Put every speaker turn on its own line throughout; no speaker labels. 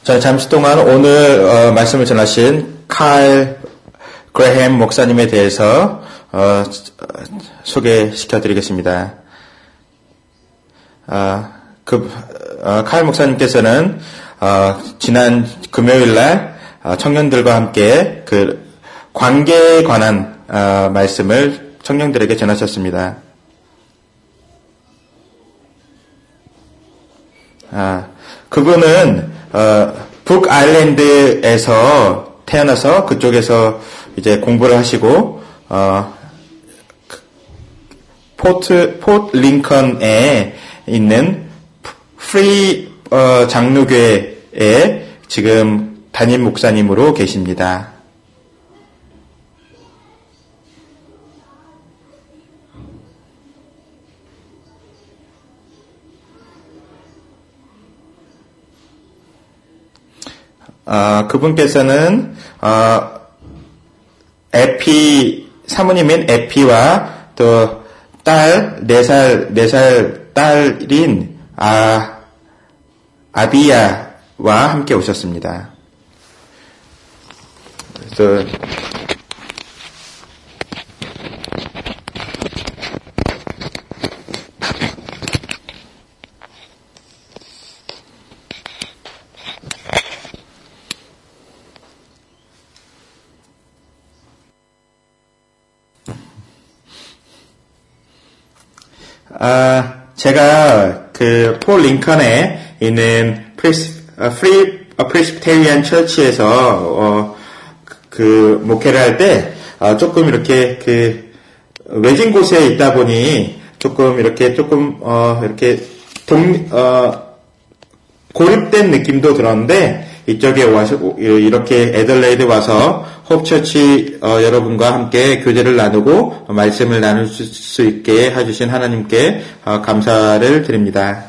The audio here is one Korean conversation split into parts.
자, 잠시 동안 오늘 말씀을 전하신 칼 그레햄 목사님에 대해서 소개시켜 드리겠습니다. 칼 목사님께서는 지난 금요일날 청년들과 함께 그 관계에 관한 말씀을 청년들에게 전하셨습니다. 그분은 북아일랜드에서 태어나서 그쪽에서 이제 공부를 하시고 포트 링컨에 있는 프리 장로교회에 지금 담임 목사님으로 계십니다. 그분께서는 사모님인 에피와 또 딸 4살 딸인 아비야와 함께 오셨습니다. 그래서 제가 폴 링컨에 있는 프리 프레스비테리안 처치에서 목회를 할 때 조금 이렇게 외진 곳에 있다 보니 이렇게 고립된 느낌도 들었는데 이쪽에 와서 이렇게 애들레이드 와서 홉처치 여러분과 함께 교제를 나누고 말씀을 나눌 수 있게 해주신 하나님께 감사를 드립니다.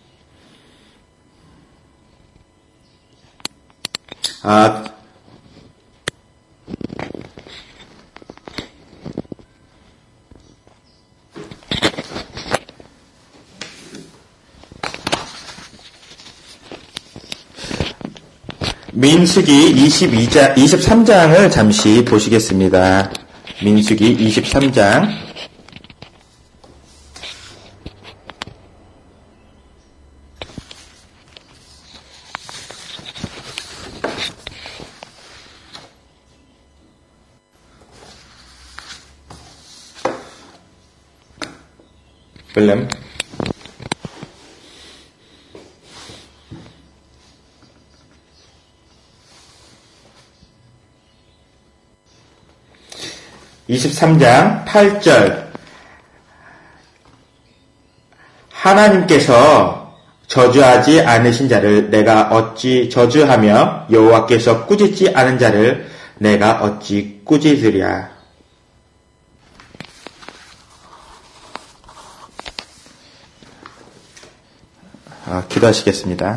민수기 23장을 잠시 보시겠습니다. 민수기 23장. 빌렘. (23장) 8절 하나님께서 저주하지 않으신 자를 내가 어찌 저주하며 여호와께서 꾸짖지 않은 자를 내가 어찌 꾸짖으랴. 기도하시겠습니다.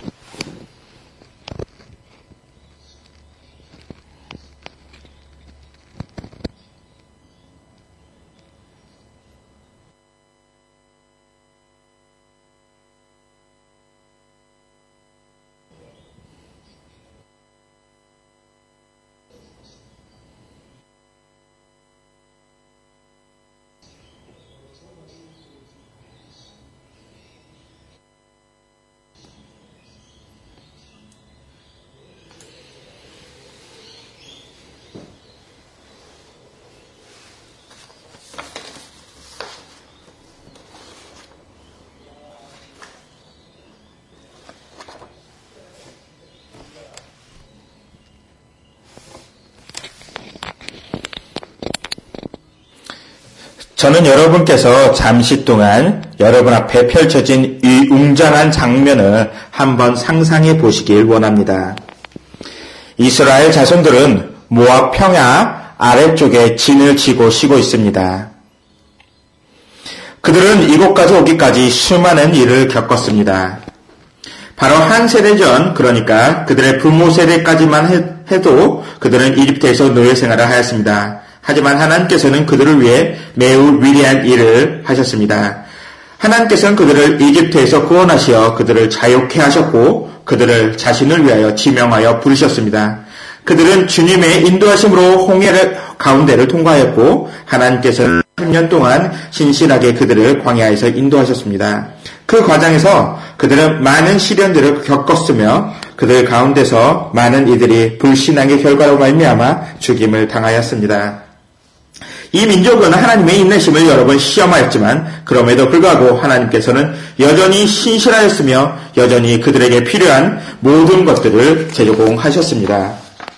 저는 여러분께서 잠시 동안 여러분 앞에 펼쳐진 이 웅장한 장면을 한번 상상해 보시길 원합니다. 이스라엘 자손들은 모압 평야 아래쪽에 진을 치고 쉬고 있습니다. 그들은 이곳까지 오기까지 수많은 일을 겪었습니다. 바로 한 세대 전, 그러니까 그들의 부모 세대까지만 해도 그들은 이집트에서 노예 생활을 하였습니다. 하지만 하나님께서는 그들을 위해 매우 위대한 일을 하셨습니다. 하나님께서는 그들을 이집트에서 구원하시어 그들을 자유케 하셨고 그들을 자신을 위하여 지명하여 부르셨습니다. 그들은 주님의 인도하심으로 홍해를 가운데를 통과하였고 하나님께서는 10년 동안 신실하게 그들을 광야에서 인도하셨습니다. 그 과정에서 그들은 많은 시련들을 겪었으며 그들 가운데서 많은 이들이 불신앙의 결과로 말미암아 죽임을 당하였습니다. 이 민족은 하나님의 인내심을 여러 번 시험하였지만 그럼에도 불구하고 하나님께서는 여전히 신실하였으며 여전히 그들에게 필요한 모든 것들을 제공하셨습니다.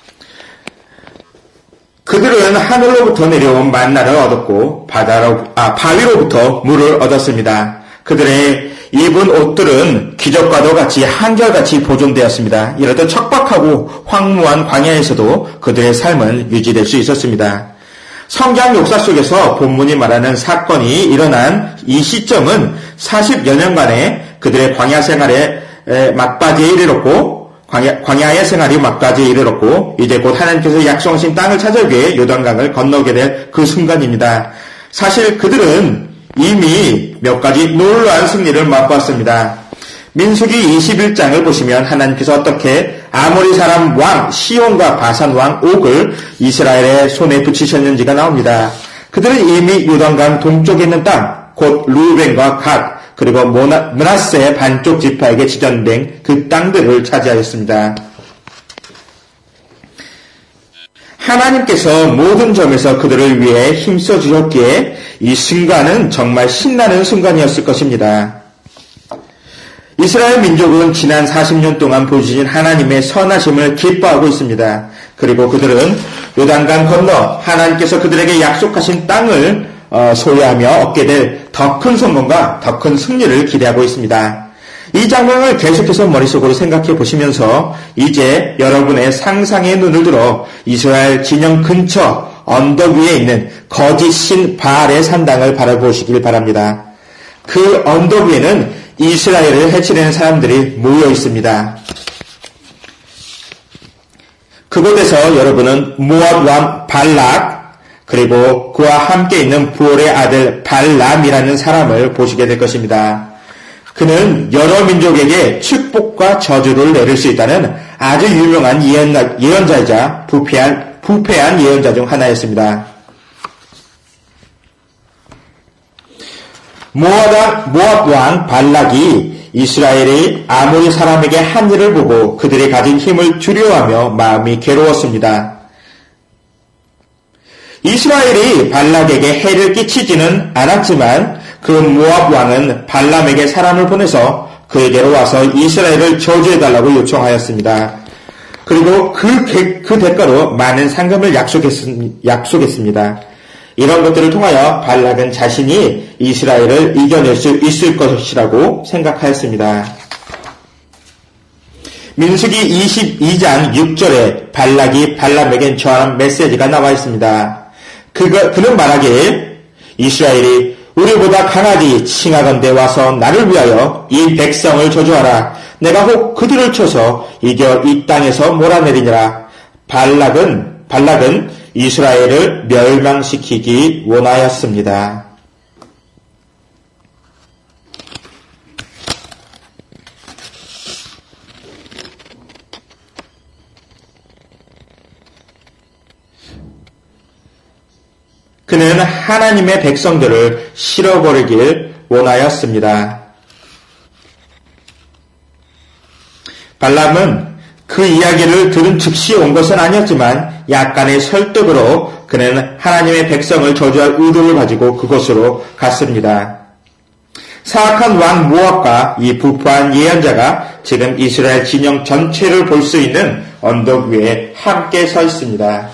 그들은 하늘로부터 내려온 만나를 얻었고 바위로부터 물을 얻었습니다. 그들의 입은 옷들은 기적과도 같이 한결같이 보존되었습니다. 이렇듯 척박하고 황무한 광야에서도 그들의 삶은 유지될 수 있었습니다. 성경 역사 속에서 본문이 말하는 사건이 일어난 이 시점은 40여 년간의 그들의 광야 생활의 막바지에 이르렀고 광야의 생활이 막바지에 이르렀고 이제 곧 하나님께서 약속하신 땅을 찾아오기 위해 요단강을 건너게 될 그 순간입니다. 사실 그들은 이미 몇 가지 놀라운 승리를 맛보았습니다. 민수기 21장을 보시면 하나님께서 어떻게 아모리 사람 왕 시온과 바산 왕 옥을 이스라엘의 손에 붙이셨는지가 나옵니다. 그들은 이미 요단강 동쪽에 있는 땅, 곧 루벤과 갓 그리고 므낫세 반쪽 지파에게 지정된 그 땅들을 차지하였습니다. 하나님께서 모든 점에서 그들을 위해 힘써 주셨기에 이 순간은 정말 신나는 순간이었을 것입니다. 이스라엘 민족은 지난 40년 동안 보여주신 하나님의 선하심을 기뻐하고 있습니다. 그리고 그들은 요단강 건너 하나님께서 그들에게 약속하신 땅을 소유하며 얻게 될 더 큰 성공과 더 큰 승리를 기대하고 있습니다. 이 장면을 계속해서 머릿속으로 생각해 보시면서 이제 여러분의 상상의 눈을 들어 이스라엘 진영 근처 언덕 위에 있는 거짓 신 바알의 산당을 바라보시길 바랍니다. 그 언덕 위에는 이스라엘을 해치려는 사람들이 모여 있습니다. 그곳에서 여러분은 모압 왕 발락 그리고 그와 함께 있는 부올의 아들 발람이라는 사람을 보시게 될 것입니다. 그는 여러 민족에게 축복과 저주를 내릴 수 있다는 아주 유명한 예언자이자 부패한 예언자 중 하나였습니다. 모압 왕 발락이 이스라엘이 아모리 사람에게 한 일을 보고 그들이 가진 힘을 두려워하며 마음이 괴로웠습니다. 이스라엘이 발락에게 해를 끼치지는 않았지만 그 모압 왕은 발람에게 사람을 보내서 그에게로 와서 이스라엘을 저주해달라고 요청하였습니다. 그리고 그 대가로 많은 상금을 약속했습니다. 이런 것들을 통하여 발락은 자신이 이스라엘을 이겨낼 수 있을 것이라고 생각하였습니다. 민수기 22장 6절에 발락이 발람에게 전한 메시지가 나와 있습니다. 그는 말하길 이스라엘이 우리보다 강하디 칭하건대 와서 나를 위하여 이 백성을 저주하라. 내가 혹 그들을 쳐서 이겨 이 땅에서 몰아내리니라. 발락은 이스라엘을 멸망시키기 원하였습니다. 그는 하나님의 백성들을 실어버리길 원하였습니다. 발람은 그 이야기를 들은 즉시 온 것은 아니었지만 약간의 설득으로 그는 하나님의 백성을 저주할 의도를 가지고 그곳으로 갔습니다. 사악한 왕 모압과 이 부패한 예언자가 지금 이스라엘 진영 전체를 볼 수 있는 언덕 위에 함께 서 있습니다.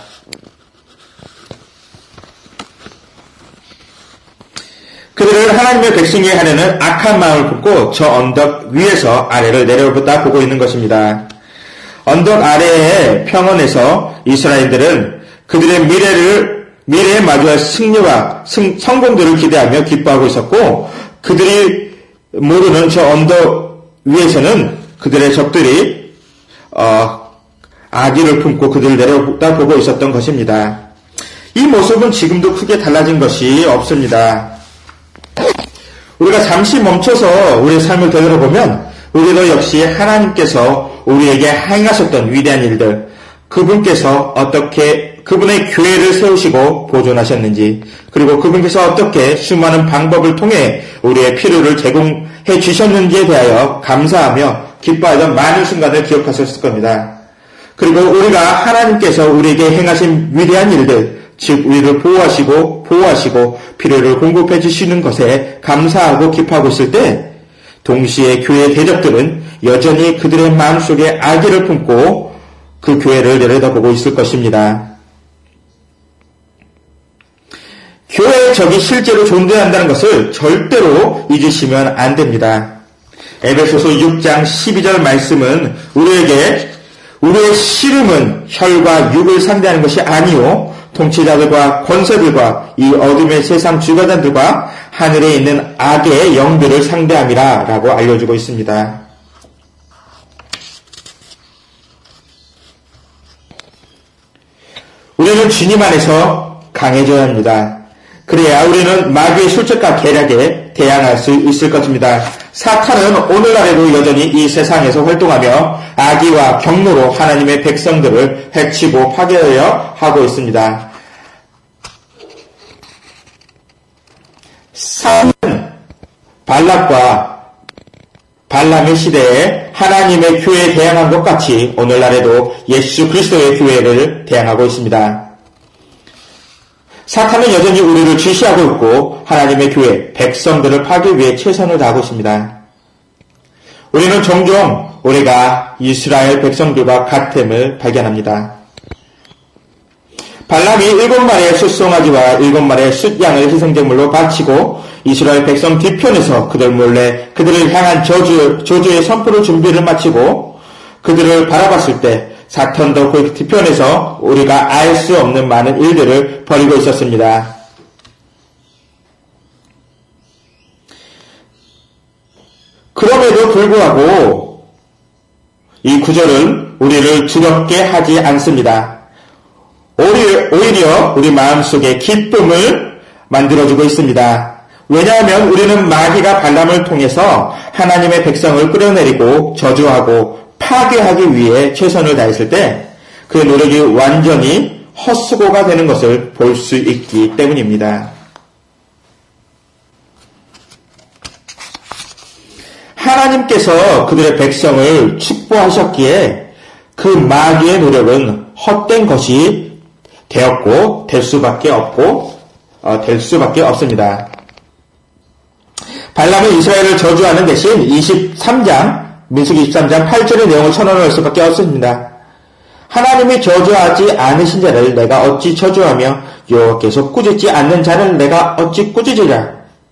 그들은 하나님의 백성이 하려는 악한 마음을 품고 저 언덕 위에서 아래를 내려보다 보고 있는 것입니다. 언덕 아래의 평원에서 이스라엘들은 그들의 미래에 마주할 승리와 성공들을 기대하며 기뻐하고 있었고 그들이 모르는 저 언덕 위에서는 그들의 적들이 악의를 품고 그들을 내려보다 보고 있었던 것입니다. 이 모습은 지금도 크게 달라진 것이 없습니다. 우리가 잠시 멈춰서 우리의 삶을 되돌아보면 우리도 역시 하나님께서 우리에게 행하셨던 위대한 일들, 그분께서 어떻게 그분의 교회를 세우시고 보존하셨는지, 그리고 그분께서 어떻게 수많은 방법을 통해 우리의 필요를 제공해 주셨는지에 대하여 감사하며 기뻐하던 많은 순간을 기억하셨을 겁니다. 그리고 우리가 하나님께서 우리에게 행하신 위대한 일들, 즉 우리를 보호하시고 필요를 공급해 주시는 것에 감사하고 기뻐하고 있을 때, 동시에 교회 대적들은 여전히 그들의 마음속에 악의를 품고 그 교회를 내려다보고 있을 것입니다. 교회의 적이 실제로 존재한다는 것을 절대로 잊으시면 안 됩니다. 에베소서 6장 12절 말씀은 우리에게 우리의 씨름은 혈과 육을 상대하는 것이 아니요 통치자들과 권세들과 이 어둠의 세상 주관자들과 하늘에 있는 악의 영들을 상대함이라 라고 알려주고 있습니다. 우리는 주님 안에서 강해져야 합니다. 그래야 우리는 마귀의 술책과 계략에 대항할 수 있을 것입니다. 사탄은 오늘날에도 여전히 이 세상에서 활동하며 악의와 경로로 하나님의 백성들을 해치고 파괴하려 하고 있습니다. 사탄은 발락과 발람의 시대에 하나님의 교회에 대항한 것 같이 오늘날에도 예수 그리스도의 교회를 대항하고 있습니다. 사탄은 여전히 우리를 주시하고 있고 하나님의 교회, 백성들을 파괴 위해 최선을 다하고 있습니다. 우리는 종종 우리가 이스라엘 백성들과 같음을 발견합니다. 발람이 7마리의 숫송아지와 7마리의 숫양을 희생제물로 바치고 이스라엘 백성 뒤편에서 그들 몰래 그들을 향한 저주의 선포를 준비를 마치고 그들을 바라봤을 때 사탄도 그 뒤편에서 우리가 알 수 없는 많은 일들을 벌이고 있었습니다. 그럼에도 불구하고 이 구절은 우리를 두렵게 하지 않습니다. 오히려 우리 마음속에 기쁨을 만들어주고 있습니다. 왜냐하면 우리는 마귀가 발람을 통해서 하나님의 백성을 끌어내리고 저주하고 파괴하기 위해 최선을 다했을 때 그 노력이 완전히 헛수고가 되는 것을 볼 수 있기 때문입니다. 하나님께서 그들의 백성을 축복하셨기에 그 마귀의 노력은 헛된 것이 되었고 될 수밖에 없습니다. 발람은 이스라엘을 저주하는 대신 민수기 23장 8절의 내용을 천언할 수밖에 없습니다. 하나님이 저주하지 않으신 자를 내가 어찌 저주하며 여호와께서 꾸짖지 않는 자를 내가 어찌 꾸짖으랴.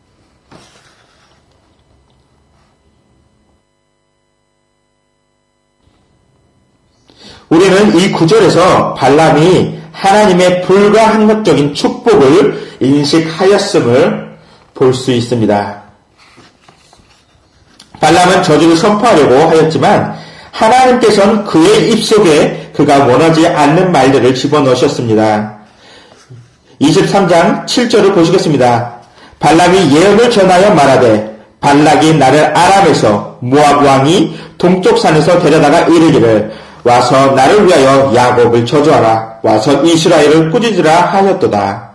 우리는 이 구절에서 발람이 하나님의 불가항력적인 축복을 인식하였음을 볼 수 있습니다. 발람은 저주를 선포하려고 하였지만 하나님께서는 그의 입속에 그가 원하지 않는 말들을 집어넣으셨습니다. 23장 7절을 보시겠습니다. 발람이 예언을 전하여 말하되 발락이 나를 아람에서 모압 왕이 동쪽 산에서 데려다가 이르기를 와서 나를 위하여 야곱을 저주하라 와서 이스라엘을 꾸짖으라 하였도다.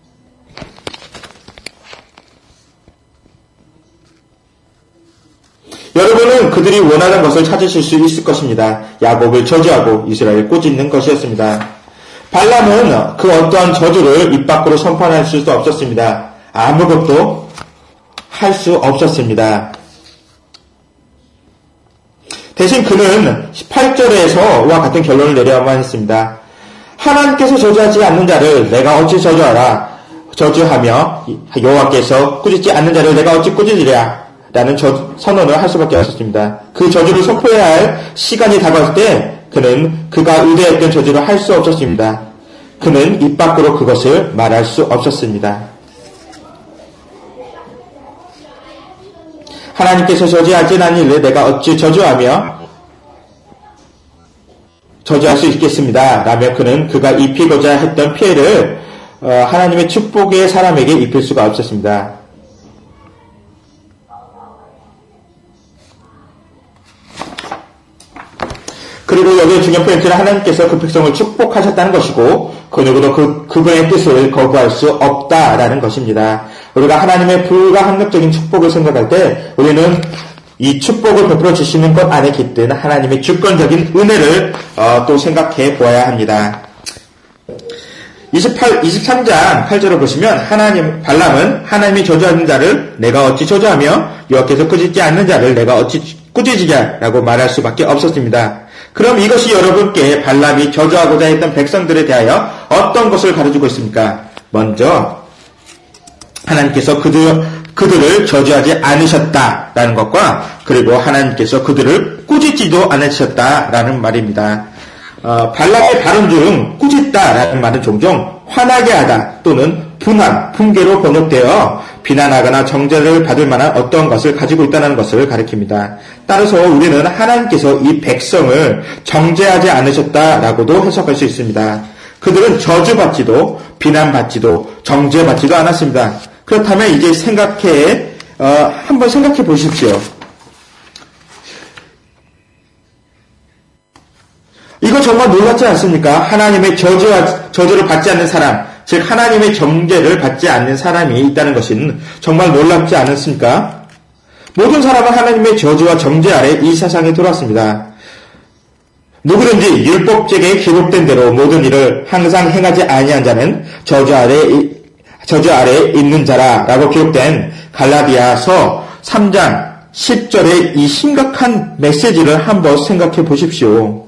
여러분은 그들이 원하는 것을 찾으실 수 있을 것입니다. 야곱을 저주하고 이스라엘을 꾸짖는 것이었습니다. 발람은 그 어떠한 저주를 입 밖으로 선포할 수도 없었습니다. 아무것도 할 수 없었습니다. 대신 그는 18절에서와 같은 결론을 내려야만 했습니다. 하나님께서 저주하지 않는 자를 내가 어찌 저주하며 여호와께서 꾸짖지 않는 자를 내가 어찌 꾸짖으랴 라는 선언을 할 수밖에 없었습니다. 그 저주를 선포해야 할 시간이 다가왔을 때 그는 그가 의뢰했던 저주를 할 수 없었습니다. 그는 입 밖으로 그것을 말할 수 없었습니다. 하나님께서 저주하지 않은 일을 내가 어찌 저주할 수 있겠습니다. 라며 그는 그가 입히고자 했던 피해를 하나님의 축복의 사람에게 입힐 수가 없었습니다. 그리고 여기에 중요한 포인트는 하나님께서 그 백성을 축복하셨다는 것이고 그 누구도 그분의 뜻을 거부할 수 없다라는 것입니다. 우리가 하나님의 불가항력적인 축복을 생각할 때 우리는 이 축복을 베풀어 주시는 것 안에 깃든 하나님의 주권적인 은혜를 또 생각해 보아야 합니다. 23장 8절을 보시면 발람은 하나님이 저주하는 자를 내가 어찌 저주하며 여호와께서 꾸짖지 않는 자를 내가 어찌 꾸짖으랴라고 말할 수밖에 없었습니다. 그럼 이것이 여러분께 발람이 저주하고자 했던 백성들에 대하여 어떤 것을 가르치고 있습니까? 먼저 하나님께서 그들을 저주하지 않으셨다라는 것과 그리고 하나님께서 그들을 꾸짖지도 않으셨다라는 말입니다. 발람의 발음 중 꾸짖다라는 말은 종종 화나게 하다 또는 분한, 분개로 번역되어 비난하거나 정죄를 받을 만한 어떤 것을 가지고 있다는 것을 가리킵니다. 따라서 우리는 하나님께서 이 백성을 정죄하지 않으셨다라고도 해석할 수 있습니다. 그들은 저주받지도 비난받지도 정죄받지도 않았습니다. 그렇다면 이제 한번 생각해 보십시오. 이거 정말 놀랍지 않습니까? 하나님의 저주를 받지 않는 사람, 즉 하나님의 정죄를 받지 않는 사람이 있다는 것은 정말 놀랍지 않습니까? 모든 사람은 하나님의 저주와 정죄 아래 이 세상에 들어왔습니다. 누구든지 율법책에 기록된 대로 모든 일을 항상 행하지 아니한 자는 저주 아래 있는 자라라고 기록된 갈라디아서 3장 10절의 이 심각한 메시지를 한번 생각해 보십시오.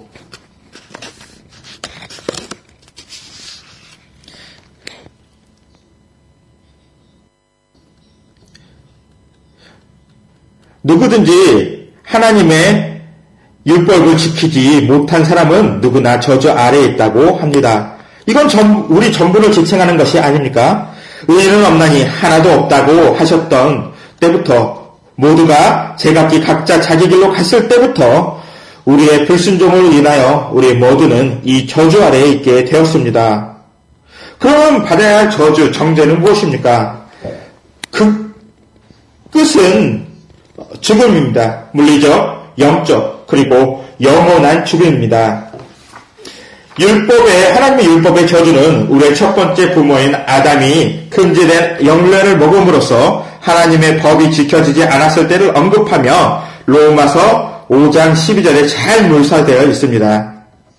누구든지 하나님의 율법을 지키지 못한 사람은 누구나 저주 아래에 있다고 합니다. 이건 우리 전부를 지칭하는 것이 아닙니까? 의인은 없나니 하나도 없다고 하셨던 때부터 모두가 제각기 각자 자기 길로 갔을 때부터 우리의 불순종으로 인하여 우리 모두는 이 저주 아래에 있게 되었습니다. 그럼 받아야 할 저주, 정죄는 무엇입니까? 그 끝은 죽음입니다. 물리적, 영적, 그리고 영원한 죽음입니다. 하나님의 율법의 저주는 우리의 첫 번째 부모인 아담이 금지된 영련을 먹음으로써 하나님의 법이 지켜지지 않았을 때를 언급하며 로마서 5장 12절에 잘 묘사되어 있습니다.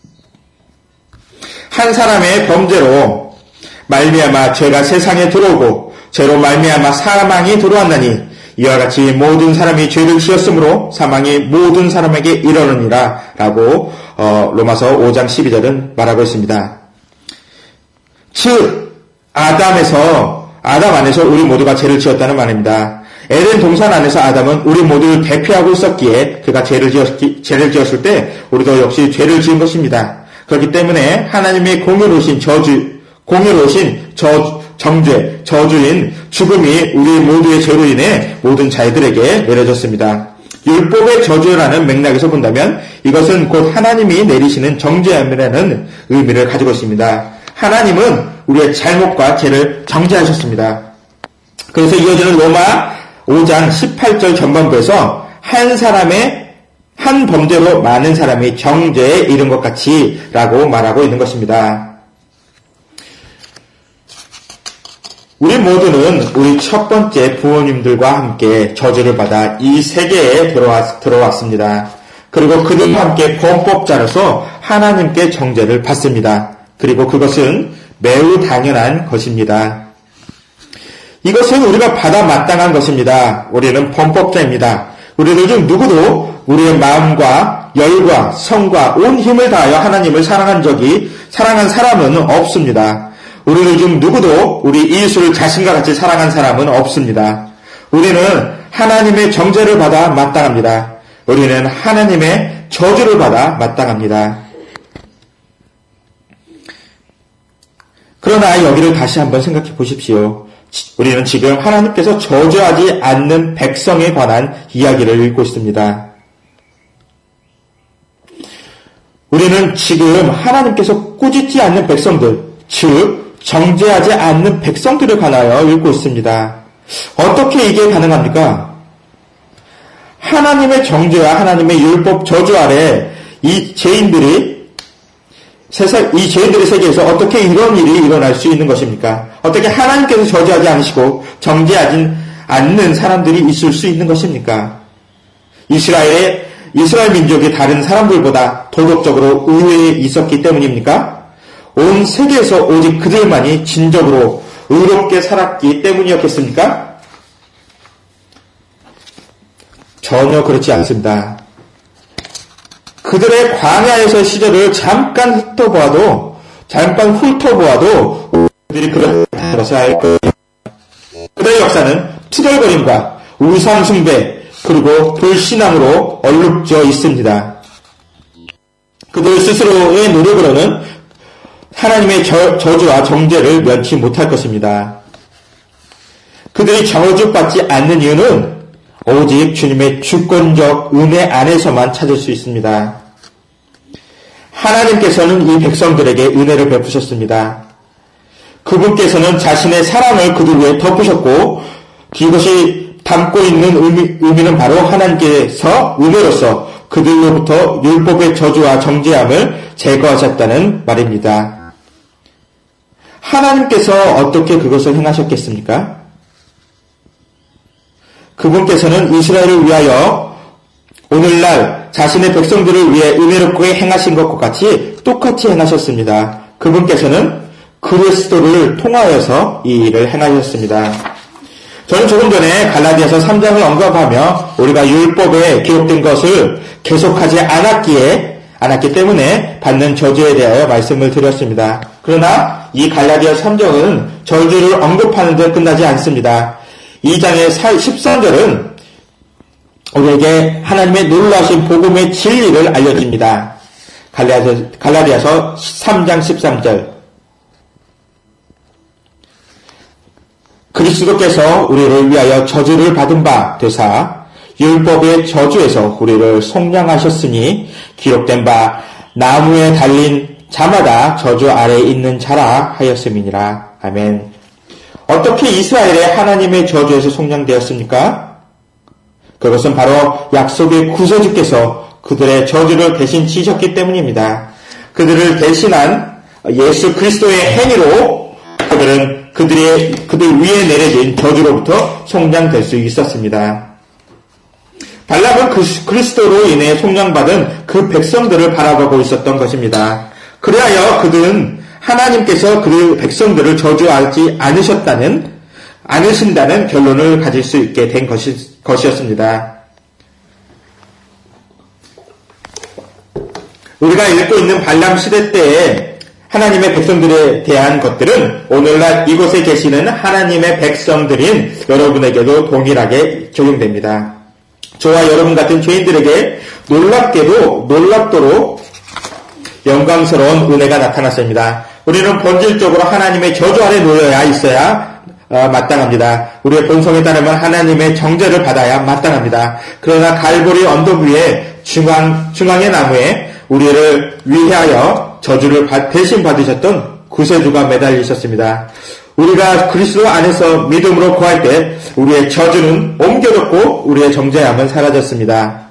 한 사람의 범죄로 말미암아 죄가 세상에 들어오고 죄로 말미암아 사망이 들어왔나니 이와 같이 모든 사람이 죄를 지었으므로 사망이 모든 사람에게 이르느니라 라고 로마서 5장 12절은 말하고 있습니다. 즉 아담 안에서 우리 모두가 죄를 지었다는 말입니다. 에덴 동산 안에서 아담은 우리 모두를 대표하고 있었기에 그가 죄를 지었을 때 우리도 역시 죄를 지은 것입니다. 그렇기 때문에 하나님의 공의로우신 정죄, 저주인 죽음이 우리 모두의 죄로 인해 모든 자들에게 내려졌습니다. 율법의 저주라는 맥락에서 본다면 이것은 곧 하나님이 내리시는 정죄함이라는 의미를 가지고 있습니다. 하나님은 우리의 잘못과 죄를 정죄하셨습니다. 그래서 이어지는 로마 5장 18절 전반부에서 한 범죄로 많은 사람이 정죄에 이른 것 같이 라고 말하고 있는 것입니다. 우리 모두는 우리 첫 번째 부모님들과 함께 저주를 받아 이 세계에 들어왔습니다. 그리고 그들과 함께 범법자로서 하나님께 정죄를 받습니다. 그리고 그것은 매우 당연한 것입니다. 이것은 우리가 받아 마땅한 것입니다. 우리는 범법자입니다. 우리들 중 누구도 우리의 마음과 열과 성과 온 힘을 다하여 하나님을 사랑한 사람은 없습니다. 우리들 중 누구도 우리 이웃을 자신과 같이 사랑한 사람은 없습니다. 우리는 하나님의 정죄를 받아 마땅합니다. 우리는 하나님의 저주를 받아 마땅합니다. 그러나 여기를 다시 한번 생각해 보십시오. 우리는 지금 하나님께서 저주하지 않는 백성에 관한 이야기를 읽고 있습니다. 우리는 지금 하나님께서 꾸짖지 않는 백성들, 즉 정죄하지 않는 백성들에 관하여 읽고 있습니다. 어떻게 이게 가능합니까? 하나님의 정죄와 하나님의 율법 저주 아래 이 죄인들의 세계에서 어떻게 이런 일이 일어날 수 있는 것입니까? 어떻게 하나님께서 저주하지 않으시고 정죄하지 않는 사람들이 있을 수 있는 것입니까? 이스라엘 민족이 다른 사람들보다 도덕적으로 우위에 있었기 때문입니까? 온 세계에서 오직 그들만이 진정으로 의롭게 살았기 때문이었겠습니까? 전혀 그렇지 않습니다. 그들의 광야에서 시절을 잠깐 훑어보아도 그들이 그런 것을 알고 있습니다. 그들의 역사는 투덜거림과 우상숭배 그리고 불신앙으로 얼룩져 있습니다. 그들 스스로의 노력으로는 하나님의 저주와 정죄를 면치 못할 것입니다. 그들이 저주받지 않는 이유는 오직 주님의 주권적 은혜 안에서만 찾을 수 있습니다. 하나님께서는 이 백성들에게 은혜를 베푸셨습니다. 그분께서는 자신의 사랑을 그들 위해 덮으셨고 이것이 담고 있는 의미는 바로 하나님께서 은혜로서 그들로부터 율법의 저주와 정죄함을 제거하셨다는 말입니다. 하나님께서 어떻게 그것을 행하셨겠습니까? 그분께서는 이스라엘을 위하여 오늘날 자신의 백성들을 위해 은혜롭게 행하신 것과 같이 똑같이 행하셨습니다. 그분께서는 그리스도를 통하여서 이 일을 행하셨습니다. 저는 조금 전에 갈라디아서 3장을 언급하며 우리가 율법에 기록된 것을 계속하지 않았기 때문에 받는 저주에 대하여 말씀을 드렸습니다. 그러나 이 갈라디아서 3장은 저주를 언급하는 데 끝나지 않습니다. 2장의 13절은 우리에게 하나님의 놀라우신 복음의 진리를 알려줍니다. 갈라디아서 3장 13절 그리스도께서 우리를 위하여 저주를 받은 바 되사 율법의 저주에서 우리를 속량하셨으니 기록된 바 나무에 달린 자마다 저주 아래에 있는 자라 하였음이니라. 아멘. 어떻게 이스라엘의 하나님의 저주에서 속량되었습니까? 그것은 바로 약속의 구세주께서 그들의 저주를 대신 지셨기 때문입니다. 그들을 대신한 예수 그리스도의 행위로 그들 위에 내려진 저주로부터 속량될 수 있었습니다. 발람은 그리스도로 인해 속량받은 그 백성들을 바라보고 있었던 것입니다. 그리하여 그들은 하나님께서 그 백성들을 저주하지 않으신다는 결론을 가질 수 있게 된 것이었습니다. 우리가 읽고 있는 발람 시대 때에 하나님의 백성들에 대한 것들은 오늘날 이곳에 계시는 하나님의 백성들인 여러분에게도 동일하게 적용됩니다. 저와 여러분 같은 죄인들에게 놀랍도록 영광스러운 은혜가 나타났습니다. 우리는 본질적으로 하나님의 저주 아래 있어야 마땅합니다. 우리의 본성에 따르면 하나님의 정죄를 받아야 마땅합니다. 그러나 갈보리 언덕 위에 중앙의 나무에 우리를 위하여 저주를 대신 받으셨던 구세주가 매달려 있었습니다. 우리가 그리스도 안에서 믿음으로 구할 때 우리의 저주는 옮겨졌고 우리의 정죄함은 사라졌습니다.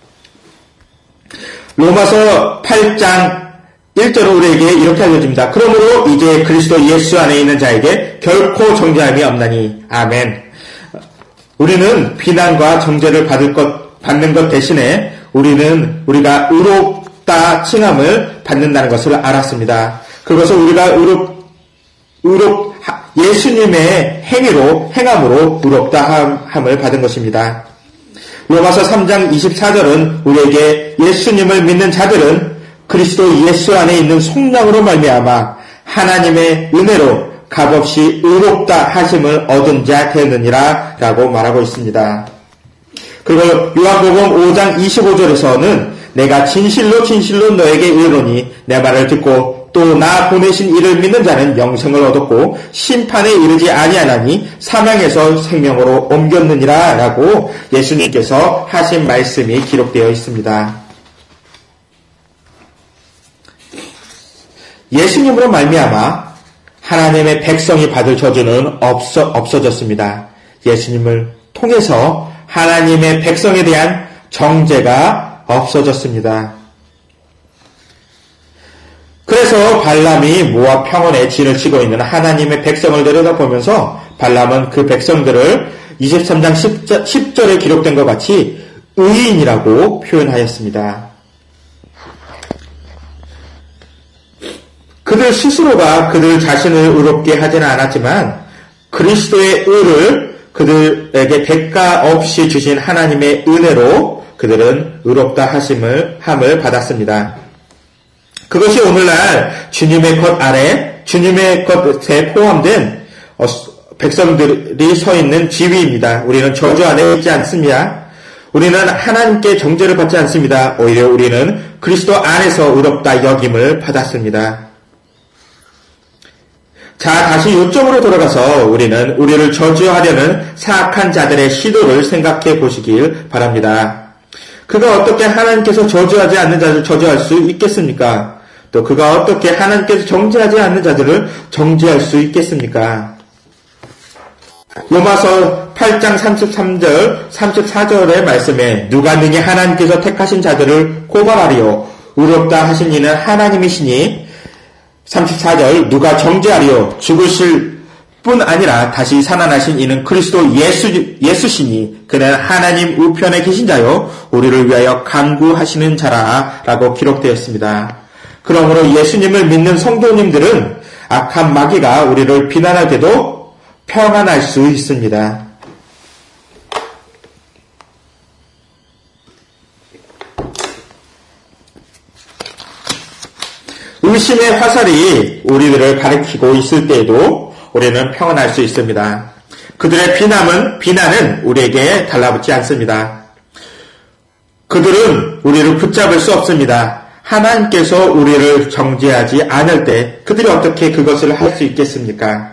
로마서 8장 1절로 우리에게 이렇게 알려줍니다. 그러므로 이제 그리스도 예수 안에 있는 자에게 결코 정죄함이 없나니. 아멘. 우리는 비난과 정죄를 받는 것 대신에 우리가 의롭다 칭함을 받는다는 것을 알았습니다. 그것은 우리가 예수님의 행함으로 의롭다 함을 받은 것입니다. 로마서 3장 24절은 우리에게 예수님을 믿는 자들은 그리스도 예수 안에 있는 속량으로 말미암아 하나님의 은혜로 값없이 의롭다 하심을 얻은 자 되느니라 라고 말하고 있습니다. 그리고 요한복음 5장 25절에서는 내가 진실로 너에게 이르노니 내 말을 듣고 또 나 보내신 이를 믿는 자는 영생을 얻었고 심판에 이르지 아니하나니 사망에서 생명으로 옮겼느니라 라고 예수님께서 하신 말씀이 기록되어 있습니다. 예수님으로 말미암아 하나님의 백성이 받을 저주는 없어졌습니다. 예수님을 통해서 하나님의 백성에 대한 정죄가 없어졌습니다. 그래서 발람이 모압 평원에 진을 치고 있는 하나님의 백성을 내려다보면서 발람은 그 백성들을 23장 10절에 기록된 것 같이 의인이라고 표현하였습니다. 그들 스스로가 그들 자신을 의롭게 하지는 않았지만 그리스도의 의를 그들에게 대가 없이 주신 하나님의 은혜로 그들은 의롭다 함을 받았습니다. 그것이 오늘날 주님의 것 아래 주님의 것에 포함된 백성들이 서 있는 지위입니다. 우리는 저주 안에 있지 않습니다. 우리는 하나님께 정죄를 받지 않습니다. 오히려 우리는 그리스도 안에서 의롭다 여김을 받았습니다. 자, 다시 요점으로 돌아가서 우리는 우리를 저주하려는 사악한 자들의 시도를 생각해 보시길 바랍니다. 그가 어떻게 하나님께서 저주하지 않는 자를 저주할 수 있겠습니까? 또 그가 어떻게 하나님께서 정죄하지 않는 자들을 정죄할 수 있겠습니까? 로마서 8장 33절, 34절의 말씀에 누가 능히 하나님께서 택하신 자들을 고발하리요? 의롭다 하신 이는 하나님이시니 34절 누가 정죄하리요? 죽으실 뿐 아니라 다시 살아나신 이는 그리스도 예수시니 그는 하나님 우편에 계신 자요 우리를 위하여 간구하시는 자라 라고 기록되었습니다. 그러므로 예수님을 믿는 성도님들은 악한 마귀가 우리를 비난할 때도 평안할 수 있습니다. 의심의 화살이 우리들을 가리키고 있을 때에도 우리는 평안할 수 있습니다. 그들의 비난은 우리에게 달라붙지 않습니다. 그들은 우리를 붙잡을 수 없습니다. 하나님께서 우리를 정죄하지 않을 때 그들이 어떻게 그것을 할 수 있겠습니까?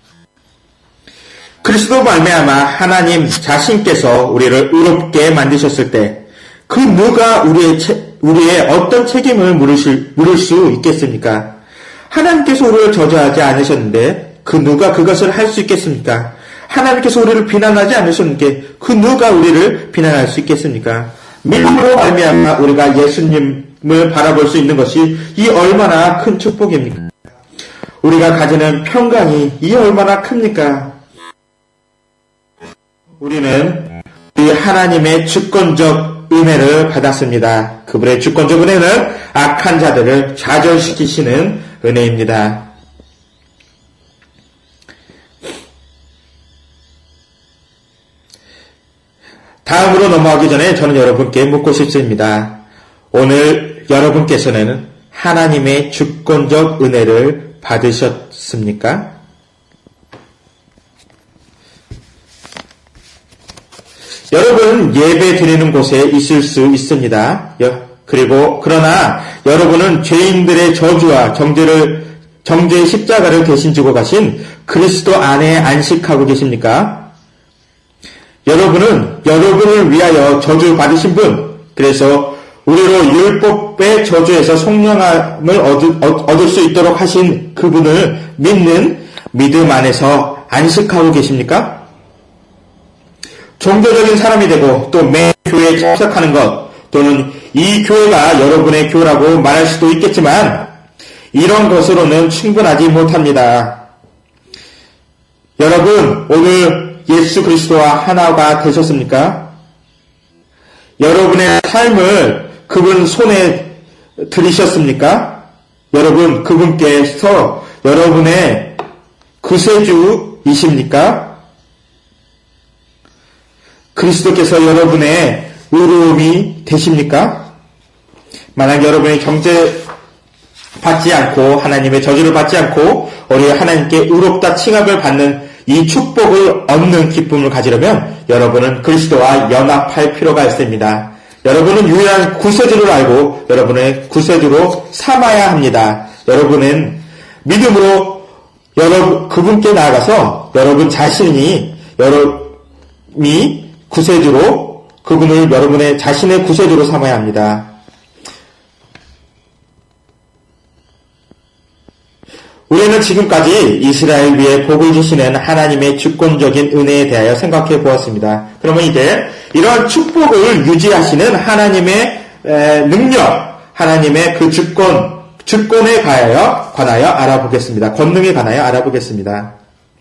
그리스도 말미암아 하나님 자신께서 우리를 의롭게 만드셨을 때 그 누가 우리의 어떤 책임을 물을 수 있겠습니까? 하나님께서 우리를 저주하지 않으셨는데 그 누가 그것을 할 수 있겠습니까? 하나님께서 우리를 비난하지 않으셨는데 그 누가 우리를 비난할 수 있겠습니까? 믿음으로 말미암아 우리가 예수님을 바라볼 수 있는 것이 이 얼마나 큰 축복입니까? 우리가 가지는 평강이 이 얼마나 큽니까? 우리는 이 하나님의 주권적 은혜를 받았습니다. 그분의 주권적 은혜는 악한 자들을 좌절시키시는 은혜입니다. 다음으로 넘어가기 전에 저는 여러분께 묻고 싶습니다. 오늘 여러분께서는 하나님의 주권적 은혜를 받으셨습니까? 여러분 예배 드리는 곳에 있을 수 있습니다. 그러나 여러분은 죄인들의 저주와 정죄의 십자가를 대신 지고 가신 그리스도 안에 안식하고 계십니까? 여러분은 여러분을 위하여 저주 받으신 분, 그래서 우리로 율법의 저주에서 속량함을 얻을 수 있도록 하신 그분을 믿는 믿음 안에서 안식하고 계십니까? 종교적인 사람이 되고 또 매 교회에 참석하는 것 또는 이 교회가 여러분의 교회라고 말할 수도 있겠지만 이런 것으로는 충분하지 못합니다. 여러분 오늘 예수 그리스도와 하나가 되셨습니까? 여러분의 삶을 그분 손에 들이셨습니까? 여러분 그분께서 여러분의 구세주이십니까? 그리스도께서 여러분의 의로움이 되십니까? 만약 여러분이 정죄받지 않고 하나님의 저주를 받지 않고 우리 하나님께 의롭다 칭함을 받는 이 축복을 얻는 기쁨을 가지려면 여러분은 그리스도와 연합할 필요가 있습니다. 여러분은 유일한 구세주를 알고 여러분의 구세주로 삼아야 합니다. 여러분은 믿음으로 그분께 나아가서 여러분 자신이 구세주로 그분을 여러분의 자신의 구세주로 삼아야 합니다. 우리는 지금까지 이스라엘 위에 복을 주시는 하나님의 주권적인 은혜에 대하여 생각해 보았습니다. 그러면 이제 이러한 축복을 유지하시는 하나님의 능력, 하나님의 그 주권, 주권에 관하여 알아보겠습니다. 권능에 관하여 알아보겠습니다.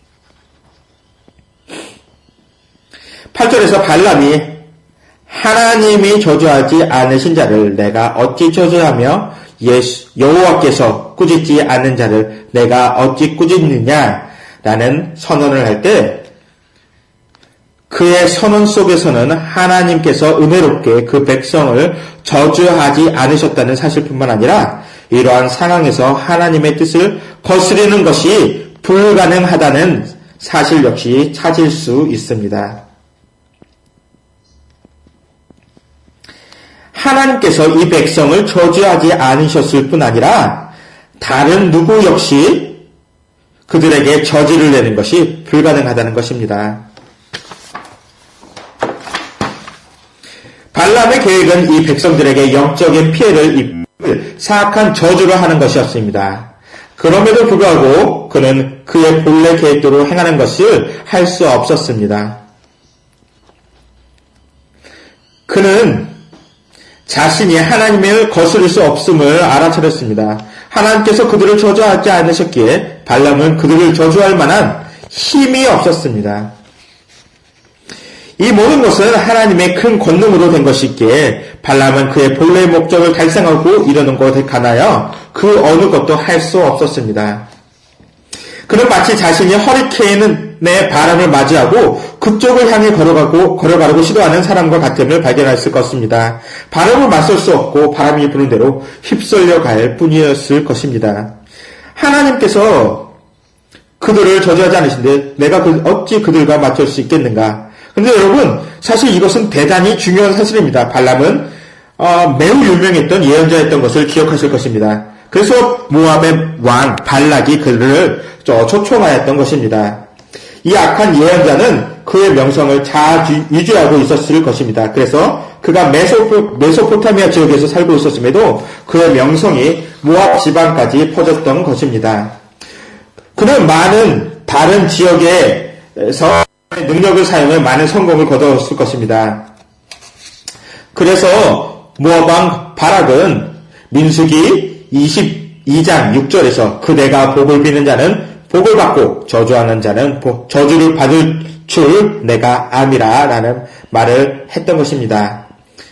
8절에서 발람이 하나님이 저주하지 않으신 자를 내가 어찌 저주하며 여호와께서 꾸짖지 않는 자를 내가 어찌 꾸짖느냐라는 선언을 할 때 그의 선언 속에서는 하나님께서 은혜롭게 그 백성을 저주하지 않으셨다는 사실뿐만 아니라 이러한 상황에서 하나님의 뜻을 거스르는 것이 불가능하다는 사실 역시 찾을 수 있습니다. 하나님께서 이 백성을 저주하지 않으셨을 뿐 아니라 다른 누구 역시 그들에게 저주를 내는 것이 불가능하다는 것입니다. 발람의 계획은 이 백성들에게 영적인 피해를 입을 사악한 저주를 하는 것이었습니다. 그럼에도 불구하고 그는 그의 본래 계획대로 행하는 것을 할 수 없었습니다. 그는 자신이 하나님을 거스를 수 없음을 알아차렸습니다. 하나님께서 그들을 저주하지 않으셨기에 발람은 그들을 저주할 만한 힘이 없었습니다. 이 모든 것은 하나님의 큰 권능으로 된 것이기에 발람은 그의 본래의 목적을 달성하고 이루는 것에 관하여 그 어느 것도 할 수 없었습니다. 그는 마치 자신이 허리케인의 바람을 맞이하고 그쪽을 향해 걸어가려고 시도하는 사람과 같음을 발견했을 것입니다. 바람을 맞설 수 없고 바람이 부는 대로 휩쓸려 갈 뿐이었을 것입니다. 하나님께서 그들을 저주하지 않으신데 내가 어찌 그들과 맞설 수 있겠는가? 그런데 여러분, 사실 이것은 대단히 중요한 사실입니다. 발람은 매우 유명했던 예언자였던 것을 기억하실 것입니다. 그래서 모압의 왕 발락이 그를 초청하였던 것입니다. 이 악한 예언자는 그의 명성을 유지하고 있었을 것입니다. 그래서 그가 메소포타미아 지역에서 살고 있었음에도 그의 명성이 모압 지방까지 퍼졌던 것입니다. 그는 많은 다른 지역에서 능력을 사용해 많은 성공을 거두었을 것입니다. 그래서 모압 왕 바락은 민수기 22장 6절에서 그대가 복을 비는 자는 복을 받고 저주하는 자는 저주를 받을 줄 내가 암이라 라는 말을 했던 것입니다.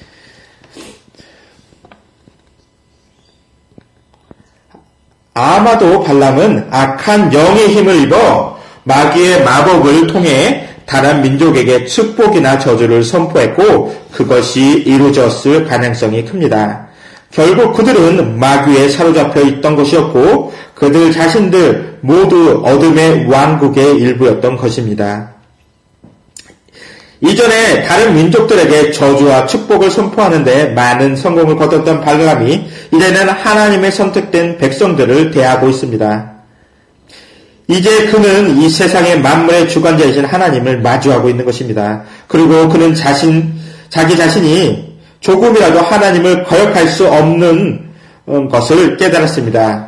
아마도 발람은 악한 영의 힘을 입어 마귀의 마법을 통해 다른 민족에게 축복이나 저주를 선포했고 그것이 이루어졌을 가능성이 큽니다. 결국 그들은 마귀에 사로잡혀 있던 것이었고 그들 자신들 모두 어둠의 왕국의 일부였던 것입니다. 이전에 다른 민족들에게 저주와 축복을 선포하는 데 많은 성공을 거뒀던 발람이 이제는 하나님의 선택된 백성들을 대하고 있습니다. 이제 그는 이 세상의 만물의 주관자이신 하나님을 마주하고 있는 것입니다. 그리고 그는 자기 자신이 조금이라도 하나님을 거역할 수 없는 것을 깨달았습니다.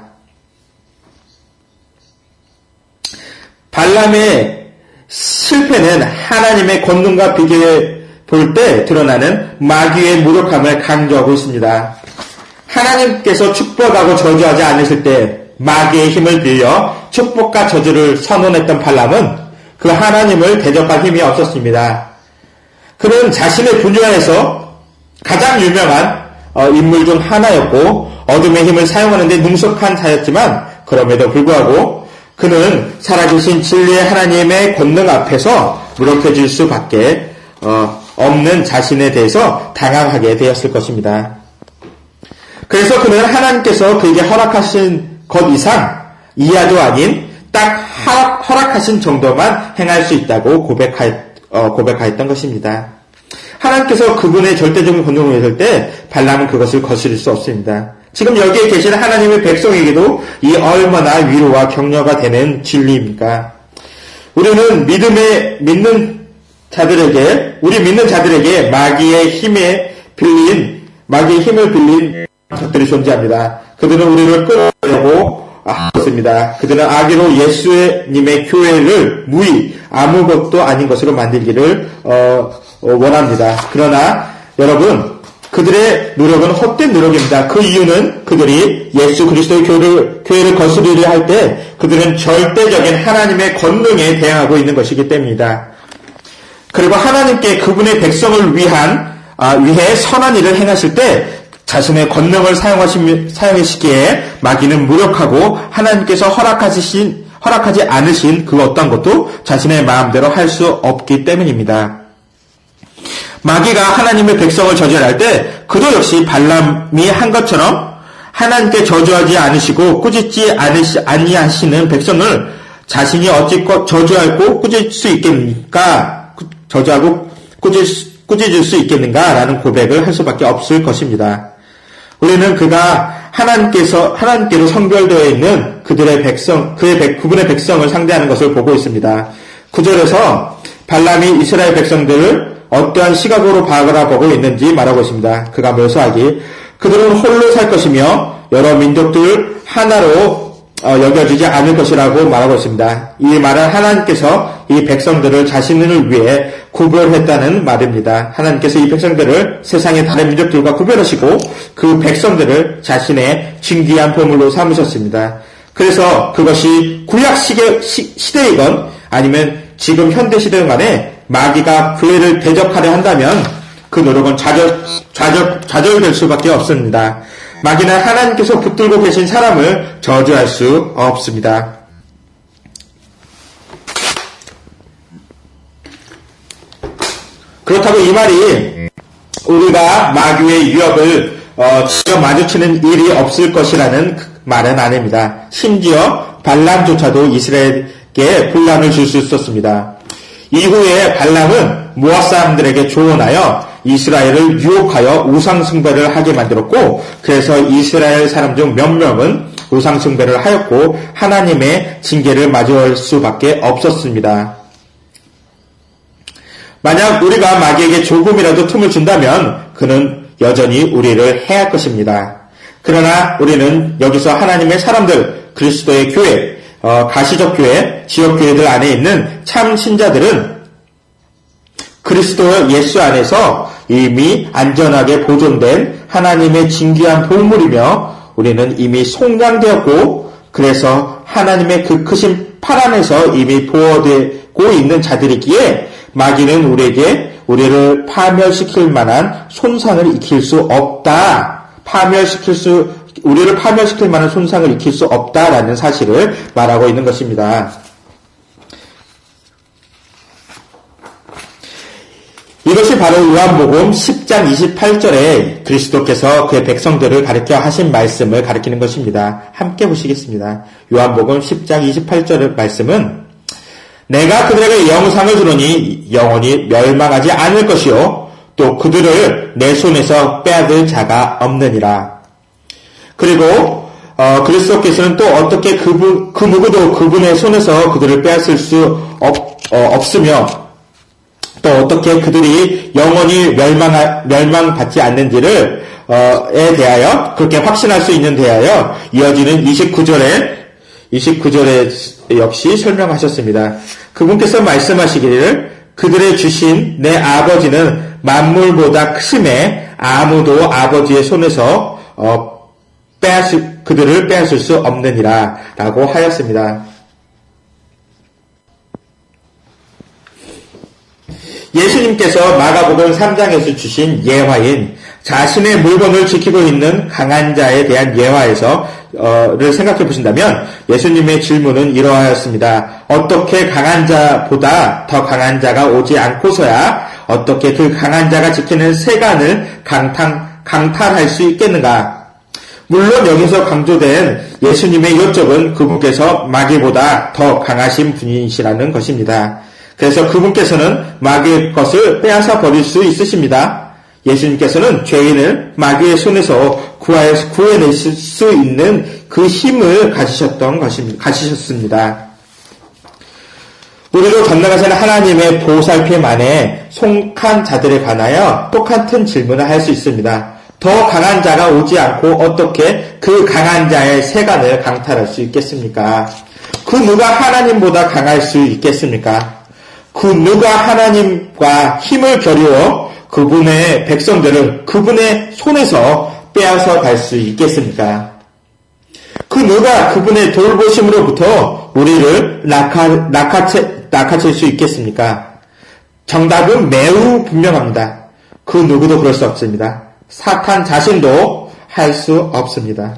발람의 실패는 하나님의 권능과 비교해 볼 때 드러나는 마귀의 무력함을 강조하고 있습니다. 하나님께서 축복하고 저주하지 않으실 때 마귀의 힘을 빌려 축복과 저주를 선언했던 발람은 그 하나님을 대적할 힘이 없었습니다. 그는 자신의 분야에서 가장 유명한 인물 중 하나였고 어둠의 힘을 사용하는 데 능숙한 자였지만 그럼에도 불구하고 그는 살아계신 진리의 하나님의 권능 앞에서 무력해질 수밖에 없는 자신에 대해서 당황하게 되었을 것입니다. 그래서 그는 하나님께서 그에게 허락하신 것 이상 이하도 아닌 딱 허락하신 정도만 행할 수 있다고 고백하였던 것입니다. 하나님께서 그분의 절대적인 권능을 했을 때 발람은 그것을 거스릴 수 없습니다. 지금 여기에 계신 하나님의 백성에게도 이 얼마나 위로와 격려가 되는 진리입니까? 우리는 믿는 자들에게 마귀의 힘을 빌린 적들이 존재합니다. 그들은 우리를 끌어내려고 하였습니다. 그들은 악의로 예수님의 교회를 무의 아무것도 아닌 것으로 만들기를 원합니다. 그러나 여러분, 그들의 노력은 헛된 노력입니다. 그 이유는 그들이 예수 그리스도의 교회를 거스르려 할 때 그들은 절대적인 하나님의 권능에 대항하고 있는 것이기 때문입니다. 그리고 하나님께 그분의 백성을 위해 선한 일을 행하실 때 자신의 권능을 사용하시기에 마귀는 무력하고 하나님께서 허락하지 않으신 그 어떤 것도 자신의 마음대로 할 수 없기 때문입니다. 마귀가 하나님의 백성을 저주할 때 그도 역시 발람이 한 것처럼 하나님께 저주하지 않으시고 꾸짖지 아니하시는 백성을 자신이 어찌 저주하고 꾸짖을 수 있겠는가? 저주하고 꾸짖을 수 있겠는가라는 고백을 할 수밖에 없을 것입니다. 우리는 그가 하나님께로 성별되어 있는 그분의 백성을 상대하는 것을 보고 있습니다. 9절에서 발람이 이스라엘 백성들을 어떠한 시각으로 바라보고 있는지 말하고 있습니다. 그가 묘사하기 그들은 홀로 살 것이며 여러 민족들 하나로 여겨지지 않을 것이라고 말하고 있습니다. 이 말은 하나님께서 이 백성들을 자신을 위해 구별했다는 말입니다. 하나님께서 이 백성들을 세상의 다른 민족들과 구별하시고 그 백성들을 자신의 진귀한 보물로 삼으셨습니다. 그래서 그것이 구약 시대이건 아니면 지금 현대 시대건 간에 마귀가 교회를 대적하려 한다면 그 노력은 좌절될 수밖에 없습니다. 마귀는 하나님께서 붙들고 계신 사람을 저주할 수 없습니다. 그렇다고 이 말이 우리가 마귀의 위협을 직접 마주치는 일이 없을 것이라는 말은 아닙니다. 심지어 발람조차도 이스라엘에게 분란을 줄 수 있었습니다. 이후에 발람은 모압 사람들에게 조언하여 이스라엘을 유혹하여 우상숭배를 하게 만들었고 그래서 이스라엘 사람 중 몇 명은 우상숭배를 하였고 하나님의 징계를 마주할 수밖에 없었습니다. 만약 우리가 마귀에게 조금이라도 틈을 준다면 그는 여전히 우리를 해할 것입니다. 그러나 우리는 여기서 하나님의 사람들, 그리스도의 교회, 가시적 교회, 지역 교회들 안에 있는 참 신자들은 그리스도 예수 안에서 이미 안전하게 보존된 하나님의 진귀한 보물이며 우리는 이미 속량되었고 그래서 하나님의 그 크신 팔 안에서 이미 보호되고 있는 자들이기에 마귀는 우리를 파멸시킬 만한 손상을 익힐 수 없다. 우리를 파멸시킬 만한 손상을 익힐 수 없다라는 사실을 말하고 있는 것입니다. 이것이 바로 요한복음 10장 28절에 그리스도께서 그의 백성들을 가르쳐 하신 말씀을 가리키는 것입니다. 함께 보시겠습니다. 요한복음 10장 28절의 말씀은 내가 그들에게 영상을 주노니 영원히 멸망하지 않을 것이요 또 그들을 내 손에서 빼앗을 자가 없느니라. 그리고 그리스도께서는 또 어떻게 그 누구도 그분의 손에서 그들을 빼앗을 수 없으며 또 어떻게 그들이 영원히 멸망받지 않는지를 에 대하여 그렇게 확신할 수 있는 대하여 이어지는 29절에 역시 설명하셨습니다. 그분께서 말씀하시기를 그들의 주신 내 아버지는 만물보다 크심에 아무도 아버지의 손에서 그들을 빼앗을 수 없느니라 라고 하였습니다. 예수님께서 마가복음 3장에서 주신 예화인 자신의 물건을 지키고 있는 강한 자에 대한 예화를 생각해 보신다면 예수님의 질문은 이러하였습니다. 어떻게 강한 자보다 더 강한 자가 오지 않고서야 어떻게 그 강한 자가 지키는 세간을 강탈할 수 있겠는가? 물론 여기서 강조된 예수님의 요점은 그분께서 마귀보다 더 강하신 분이시라는 것입니다. 그래서 그분께서는 마귀의 것을 빼앗아 버릴 수 있으십니다. 예수님께서는 죄인을 마귀의 손에서 구해낼 수 있는 그 힘을 가지셨습니다. 우리도 전능하신 하나님의 보살핌 안에 속한 자들에 관하여 똑같은 질문을 할 수 있습니다. 더 강한 자가 오지 않고 어떻게 그 강한 자의 세간을 강탈할 수 있겠습니까? 그 누가 하나님보다 강할 수 있겠습니까? 그 누가 하나님과 힘을 겨루어 그분의 백성들을 그분의 손에서 빼앗아 갈 수 있겠습니까? 그 누가 그분의 돌보심으로부터 우리를 낚아챌 수 있겠습니까? 정답은 매우 분명합니다. 그 누구도 그럴 수 없습니다. 사탄 자신도 할 수 없습니다.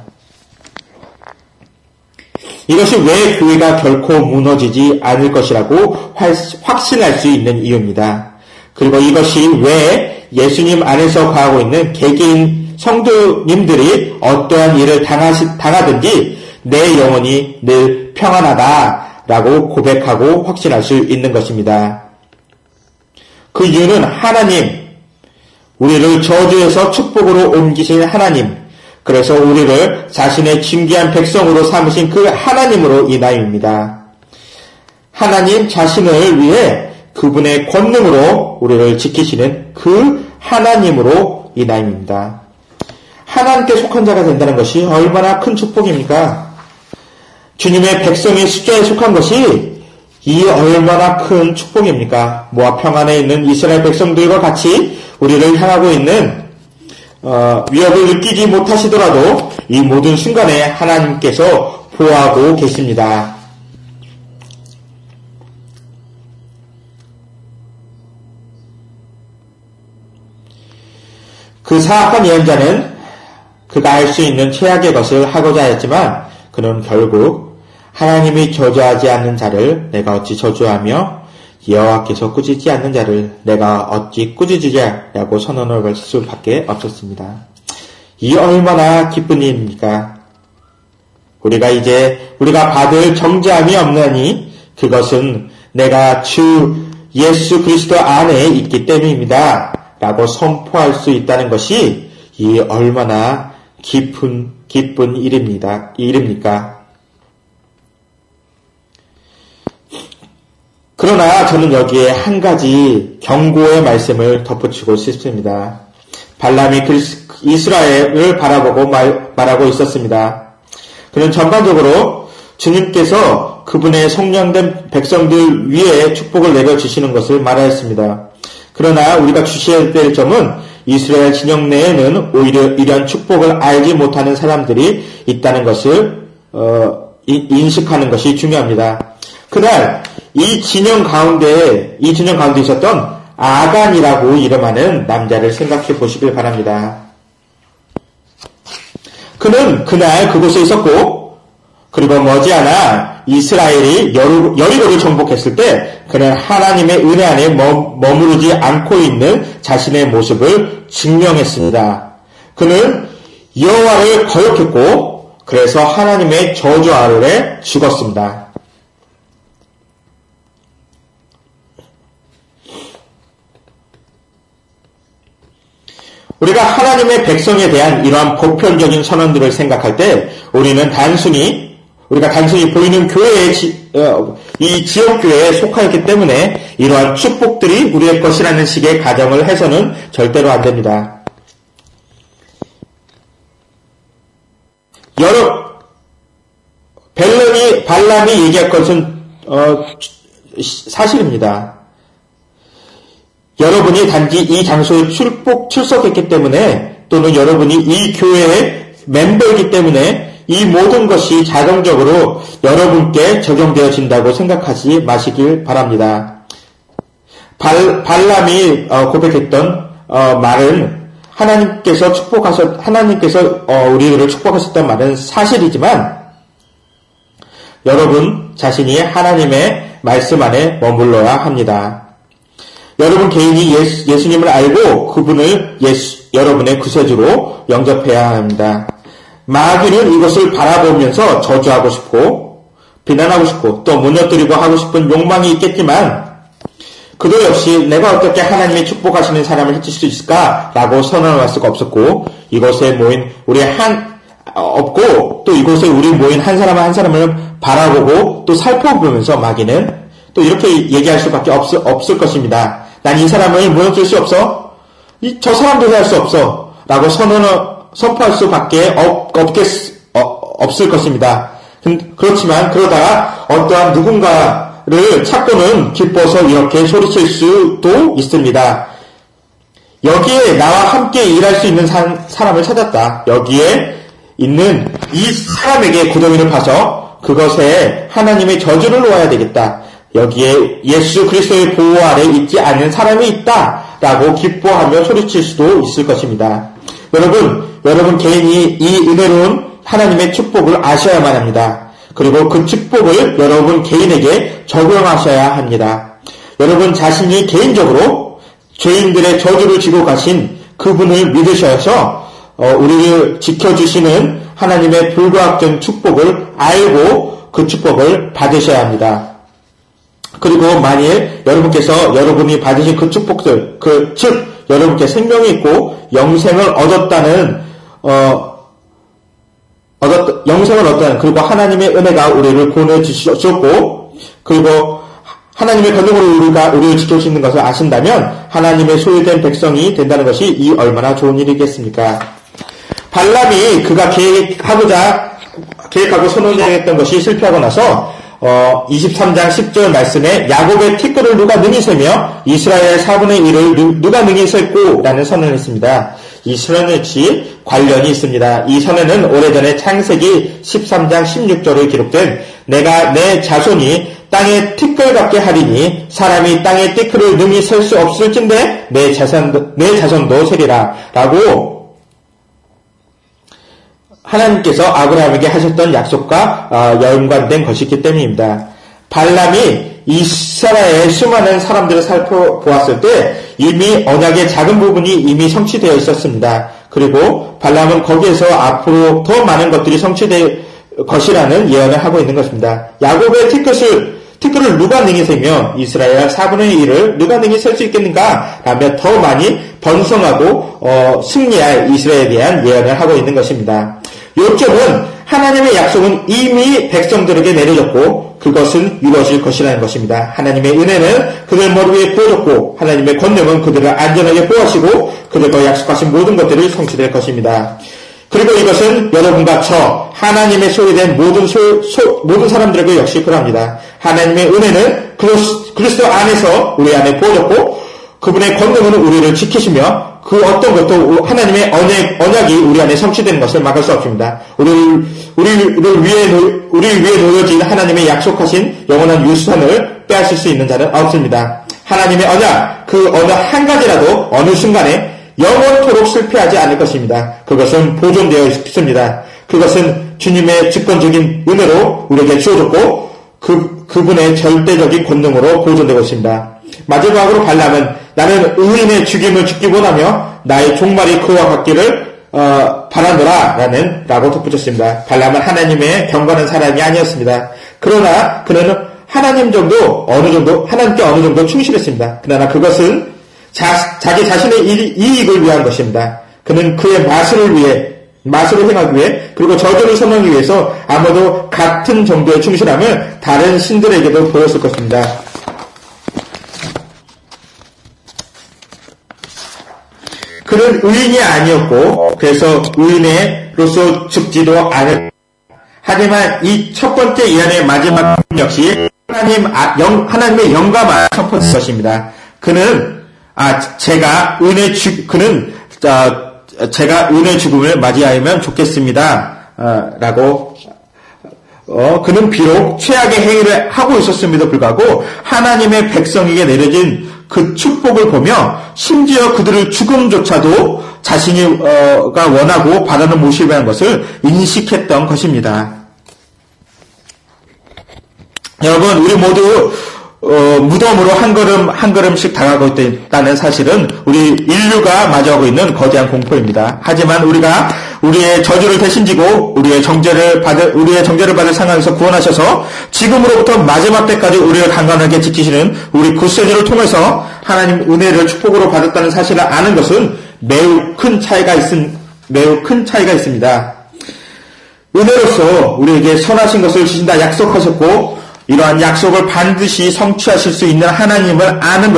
이것이 왜 교회가 결코 무너지지 않을 것이라고 확신할 수 있는 이유입니다. 그리고 이것이 왜 예수님 안에서 거하고 있는 개개인 성도님들이 어떠한 일을 당하든지 내 영혼이 늘 평안하다라고 고백하고 확신할 수 있는 것입니다. 그 이유는 하나님, 우리를 저주에서 축복으로 옮기신 하나님, 그래서 우리를 자신의 존귀한 백성으로 삼으신 그 하나님으로 인하여입니다. 하나님 자신을 위해 그분의 권능으로 우리를 지키시는 그 하나님으로 인하여입니다. 하나님께 속한 자가 된다는 것이 얼마나 큰 축복입니까? 주님의 백성의 숫자에 속한 것이 이 얼마나 큰 축복입니까? 모압 평안에 있는 이스라엘 백성들과 같이 우리를 향하고 있는 위협을 느끼지 못하시더라도 이 모든 순간에 하나님께서 보호하고 계십니다. 그 사악한 예언자는 그가 할 수 있는 최악의 것을 하고자 했지만 그는 결국 하나님이 저주하지 않는 자를 내가 어찌 저주하며 여호와께서 꾸짖지 않는 자를 내가 어찌 꾸짖으랴라고 선언을 할 수밖에 없었습니다. 이 얼마나 기쁜 일입니까? 우리가 받을 정죄함이 없나니 그것은 내가 주 예수 그리스도 안에 있기 때문입니다. 라고 선포할 수 있다는 것이 이 얼마나 기쁜 일입니까? 그러나 저는 여기에 한 가지 경고의 말씀을 덧붙이고 싶습니다. 발람이 이스라엘을 바라보고 말하고 있었습니다. 그는 전반적으로 주님께서 그분의 속량된 백성들 위에 축복을 내려주시는 것을 말하였습니다. 그러나 우리가 주시해야 될 점은 이스라엘 진영 내에는 오히려 이러한 축복을 알지 못하는 사람들이 있다는 것을 인식하는 것이 중요합니다. 그날 이 진영 가운데 있었던 아간이라고 이름하는 남자를 생각해 보시길 바랍니다. 그는 그날 그곳에 있었고, 그리고 머지않아 이스라엘이 여리고를 정복했을 때 그는 하나님의 은혜 안에 머무르지 않고 있는 자신의 모습을 증명했습니다. 그는 여호와를 거역했고 그래서 하나님의 저주 아래 죽었습니다. 우리가 하나님의 백성에 대한 이러한 보편적인 선언들을 생각할 때 우리가 단순히 보이는 교회의 이 지역교회에 속하였기 때문에 이러한 축복들이 우리의 것이라는 식의 가정을 해서는 절대로 안 됩니다. 발람이 얘기할 것은 사실입니다. 여러분이 단지 이 장소에 출석했기 때문에 또는 여러분이 이 교회의 멤버이기 때문에 이 모든 것이 자동적으로 여러분께 적용되어진다고 생각하지 마시길 바랍니다. 발람이 고백했던 말은 하나님께서 우리를 축복하셨던 말은 사실이지만 여러분 자신이 하나님의 말씀 안에 머물러야 합니다. 여러분 개인이 예수님을 알고 그분을 여러분의 구세주로 영접해야 합니다. 마귀는 이것을 바라보면서 저주하고 싶고 비난하고 싶고 또 무너뜨리고 하고 싶은 욕망이 있겠지만 그도 역시 내가 어떻게 하나님이 축복하시는 사람을 해칠 수 있을까라고 선언할 수가 없었고 이곳에 모인 없고 또 이곳에 우리 모인 한 사람을 바라보고 또 살펴보면서 마귀는 또 이렇게 얘기할 수밖에 없을 것입니다. 난 이 사람을 무너뜨릴 수 없어. 저 사람도 할 수 없어. 라고 선포할 수밖에 없을 것입니다. 그렇지만 그러다가 어떠한 누군가를 찾고는 기뻐서 이렇게 소리칠 수도 있습니다. 여기에 나와 함께 일할 수 있는 사람을 찾았다. 여기에 있는 이 사람에게 구덩이를 파서 그것에 하나님의 저주를 놓아야 되겠다. 여기에 예수 그리스도의 보호 아래 있지 않는 사람이 있다라고 기뻐하며 소리칠 수도 있을 것입니다. 여러분 개인이 이 은혜로운 하나님의 축복을 아셔야만 합니다. 그리고 그 축복을 여러분 개인에게 적용하셔야 합니다. 여러분 자신이 개인적으로 죄인들의 저주를 지고 가신 그분을 믿으셔서 우리를 지켜주시는 하나님의 불가항된 축복을 알고 그 축복을 받으셔야 합니다. 그리고 만일 여러분께서 여러분이 받으신 그 축복들, 즉 여러분께 생명이 있고 영생을 얻었다는 그리고 하나님의 은혜가 우리를 구원해 주셨고 그리고 하나님의 권능으로 우리를 지켜주시는 것을 아신다면 하나님의 소유된 백성이 된다는 것이 이 얼마나 좋은 일이겠습니까? 발람이 그가 계획하고 선언했던 것이 실패하고 나서 23장 10절 말씀에 야곱의 티끌을 누가 능히 세며 이스라엘 4분의 1을 누가 능히 셀고 라는 선언을 했습니다. 이 선언과 관련이 있습니다. 이 선언은 오래전에 창세기 13장 16절에 기록된 내가 내 자손이 땅의 티끌 같게 하리니 사람이 땅의 티끌을 능히 셀 수 없을진데 내 자손도 세리라 라고 하나님께서 아브라함에게 하셨던 약속과 연관된 것이기 때문입니다. 발람이 이스라엘의 수많은 사람들을 살펴보았을 때 이미 언약의 작은 부분이 이미 성취되어 있었습니다. 그리고 발람은 거기에서 앞으로 더 많은 것들이 성취될 것이라는 예언을 하고 있는 것입니다. 야곱의 티끌을 누가 능히 세며 이스라엘 4분의 1을 누가 능히 셀 수 있겠는가 라며 더 많이 번성하고 승리할 이스라엘에 대한 예언을 하고 있는 것입니다. 요점은 하나님의 약속은 이미 백성들에게 내려졌고 그것은 이루어질 것이라는 것입니다. 하나님의 은혜는 그들 머리 위에 부어졌고 하나님의 권능은 그들을 안전하게 보호하시고 그들과 약속하신 모든 것들을 성취될 것입니다. 그리고 이것은 여러분과 저 하나님의 소유된 모든 사람들에게 역시 그럽니다. 하나님의 은혜는 그리스도 안에서 우리 안에 부어졌고 그분의 권능은 우리를 지키시며 그 어떤 것도 하나님의 언약이 우리 안에 성취되는 것을 막을 수 없습니다. 우리를 위해 놓여진 하나님의 약속하신 영원한 유산을 빼앗을 수 있는 자는 없습니다. 하나님의 언약, 그 어느 한 가지라도 어느 순간에 영원토록 실패하지 않을 것입니다. 그것은 보존되어 있습니다. 그것은 주님의 주권적인 은혜로 우리에게 주어졌고 그분의 절대적인 권능으로 보존되고 있습니다. 마지막으로 발람은 나는 의인의 죽임을 죽기 원하며 나의 종말이 그와 같기를 바라노라 라고 덧붙였습니다. 발람은 하나님의 경건한 사람이 아니었습니다. 그러나 그는 하나님께 어느 정도 충실했습니다. 그러나 그것은 자기 자신의 이익을 위한 것입니다. 그는 그의 마술을 행하기 위해 그리고 저주를 선언하기 위해서 아마도 같은 정도의 충실함을 다른 신들에게도 보였을 것입니다. 그는 의인이 아니었고 그래서 의인으로서 죽지도 않을. 하지만 이 첫 번째 예언의 마지막 역시 하나님의 영감을 선포한 것입니다. 제가 은혜의 죽음을 맞이하면 좋겠습니다. 라고 그는 비록 최악의 행위를 하고 있었음에도 불구하고 하나님의 백성에게 내려진 그 축복을 보며 심지어 그들의 죽음조차도 자신이가 원하고 바라는 모습이라는 것을 인식했던 것입니다. 여러분, 우리 모두 무덤으로 한 걸음씩 다가가고 있다는 사실은 우리 인류가 마주하고 있는 거대한 공포입니다. 하지만 우리가 우리의 저주를 대신 지고 우리의 정죄를 받을 상황에서 구원하셔서 지금으로부터 마지막 때까지 우리를 강건하게 지키시는 우리 구세주를 통해서 하나님 은혜를 축복으로 받았다는 사실을 아는 것은 매우 큰 차이가 있습니다. 은혜로서 우리에게 선하신 것을 주신다 약속하셨고 이러한 약속을 반드시 성취하실 수 있는 하나님을 아는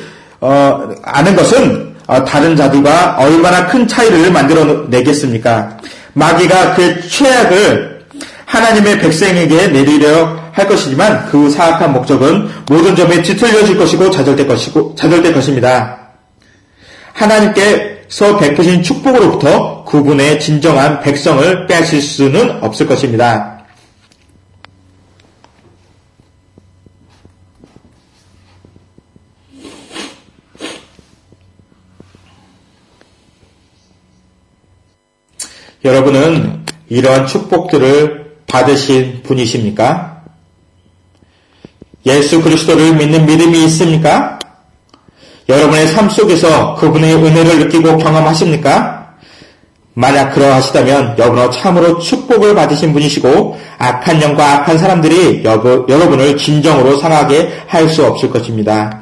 것은 다른 자들과 얼마나 큰 차이를 만들어내겠습니까? 마귀가 그 최악을 하나님의 백성에게 내리려 할 것이지만 그 사악한 목적은 모든 점에 뒤틀려질 것이고 좌절될 것입니다. 하나님께서 베푸신 축복으로부터 그분의 진정한 백성을 빼앗을 수는 없을 것입니다. 여러분은 이러한 축복들을 받으신 분이십니까? 예수 그리스도를 믿는 믿음이 있습니까? 여러분의 삶 속에서 그분의 은혜를 느끼고 경험하십니까? 만약 그러하시다면 여러분은 참으로 축복을 받으신 분이시고 악한 영과 악한 사람들이 여러분을 진정으로 상하게 할 수 없을 것입니다.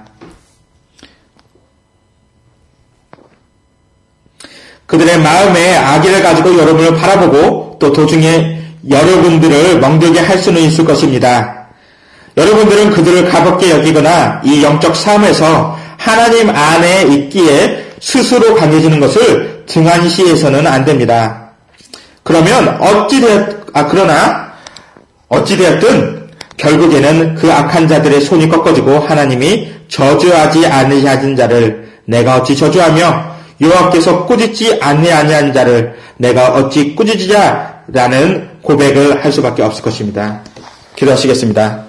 그들의 마음에 악의를 가지고 여러분을 바라보고 또 도중에 여러분들을 멍들게 할 수는 있을 것입니다. 여러분들은 그들을 가볍게 여기거나 이 영적 삶에서 하나님 안에 있기에 스스로 강해지는 것을 등한시해서는 안 됩니다. 그러면 그러나 어찌되었든 결국에는 그 악한 자들의 손이 꺾어지고 하나님이 저주하지 아니하신 자를 내가 어찌 저주하며 여호와께서 꾸짖지 아니한 자를 내가 어찌 꾸짖으랴라는 고백을 할 수밖에 없을 것입니다. 기도하시겠습니다.